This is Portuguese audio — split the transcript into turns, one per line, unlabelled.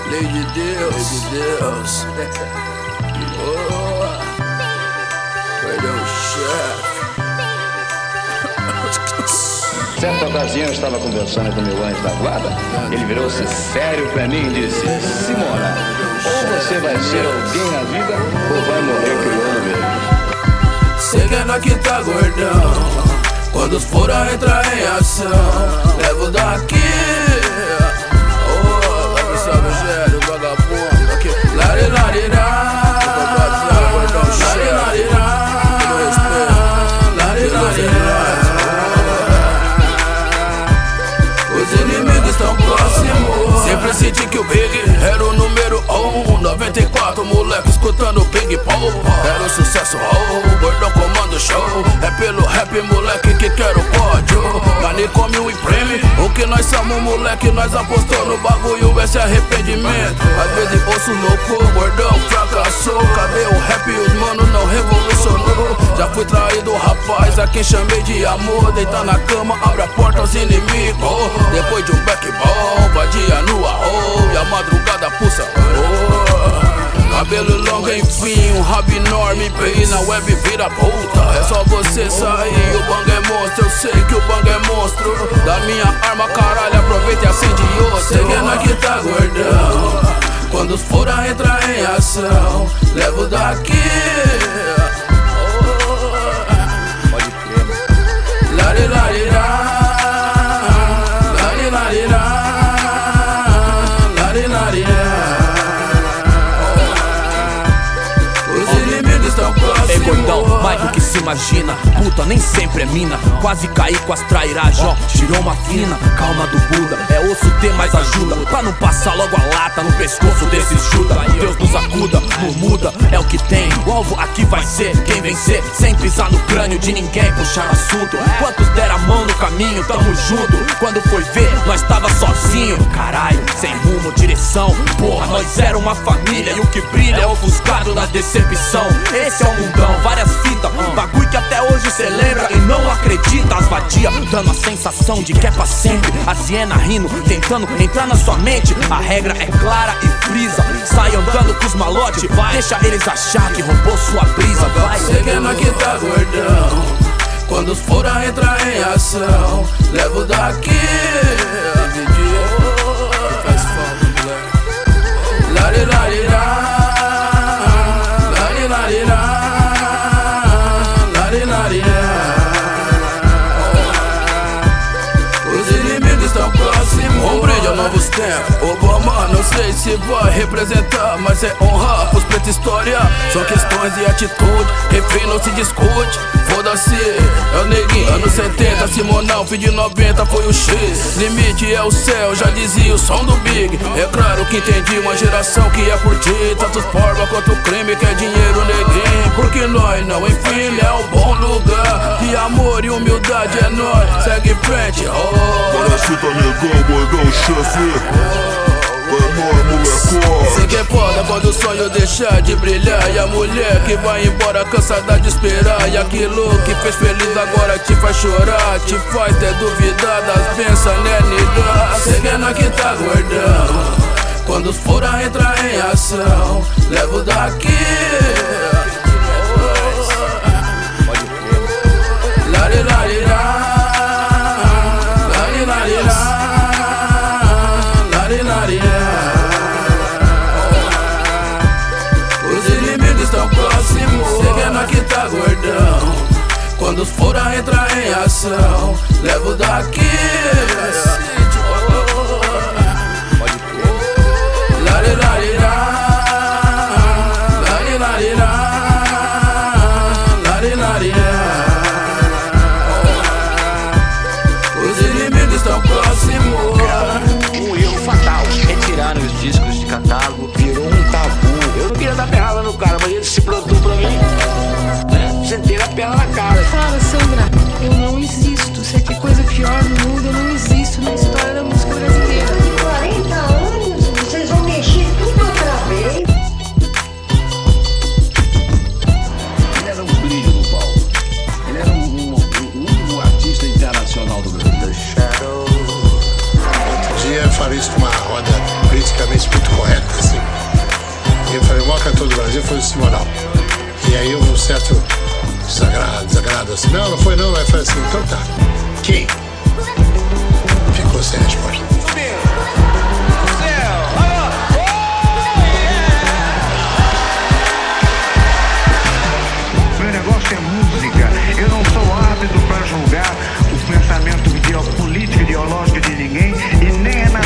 Lei de Deus, oh, perdão, chefe.
Certa ocasião eu estava conversando com meu anjo da guarda. Ele virou-se sério pra mim e disse: Simona, ou você vai ser alguém na vida ou vai morrer criando.
Sei que é nós que tá gordão. Quando os fura entrar em ação, levo daqui. Oh, vai pensar no gelo, vagabundo aqui. Larilarirá, os inimigos estão próximos. Sempre senti que o Big era o número 1. 94 moleque escutando Big Paul. Era um sucesso, oh, gordão comando show. É pelo rap moleque que quero pódio. Manicômio e imprime o que nós somos moleque. Nós apostou no bagulho, esse arrependimento. Às vezes ouço louco, gordão fracassou. Cadê o rap e os mano não revolucionou? Já fui traído rapaz, a quem chamei de amor. Deitar na cama, abre a porta aos inimigos. Depois de um backball, vadia no arroz. E a madrugada pulsa, oh. Cabelo longo enfim, um rabo enorme. PI na web vira puta. É só você sair, o bang é monstro. Eu sei que o bang é monstro. Da minha arma, caralho, aproveita e acende outra. Sei que é nós que tá gordão. Quando os fura entrar em ação, levo daqui.
Pode crer.
Larilarirá.
É gordão, mais do que se imagina. Puta, nem sempre é mina. Quase caí com as trairagem, ó, tirou uma fina. Calma do Buda, é osso ter mais ajuda. Pra não passar logo a lata no pescoço desses Judas. Deus nos acuda, não muda, é o que tem. O alvo aqui vai ser quem vencer, sem pisar no crânio de ninguém, puxar assunto. Quantos deram a mão no caminho, tamo junto. Quando foi ver, nós tava sozinho. Caralho, sem rumo, direção. Porra, nós era uma família e o que brilha é ofuscado da decepção. Esse é o mundão, várias fitas, bagulho que até hoje cê lembra e não acredita. As vadias dando a sensação de que é pra sempre. As hiena rindo, tentando entrar na sua mente. A regra é clara e frisa. Sai andando com os malotes, deixa eles achar que roubou sua brisa. Vai,
sei que é nós que tá gordão. Quando os fura entrar em ação, levo daqui. Larilarirá. Os inimigos estão próximos. Um brinde a novos tempos. Obama, não sei se vai representar, mas é honrar pros pretos história. São questões de atitude, refém não se discute. Foda-se, é o neguinho, anos 70, Simonal, fim de 90 foi o X. Limite é o céu, já dizia o som do Big. É claro que entendi uma geração que é por ti. Tanto forma quanto o crime, quer dinheiro, neguinho. Porque nós não, enfim, é um bom lugar. De amor e humildade é nós, segue em frente, oh.
Parece tá negão, gordão, chefe.
Sei que é foda quando o sonho deixar de brilhar. E a mulher que vai embora cansada de esperar. E aquilo que fez feliz agora te faz chorar. Te faz ter duvidar das bênçãos, né, nega? Sei que é nós que tá gordão. Quando os fura entrar em ação, levo daqui.
Pode crer.
Larilarirá. Os inimigos estão próximos. Sei que é nós que tá gordão. Quando os fura entrar em ação, levo daqui.
Pode crer.
Larilarirá. Os inimigos estão próximos.
Um erro fatal, retiraram os discos de catálogo, virou um tabu. Eu não queria dar perrada no cara, mas ele se plantou pra mim, né? Sentei a perna na cara.
Fala, Sandra, eu não existo. Se é que coisa pior no mundo, eu não existo na história. politicamente muito correto, assim. E eu falei, o maior cantor do Brasil foi o Simonal. E aí houve um certo desagrado assim. Não foi não. Aí eu falei assim, então tá. Quem? Ficou sem resposta.
Meu negócio é música. Eu não sou árbitro para julgar o pensamento político ideológico de ninguém e nem é na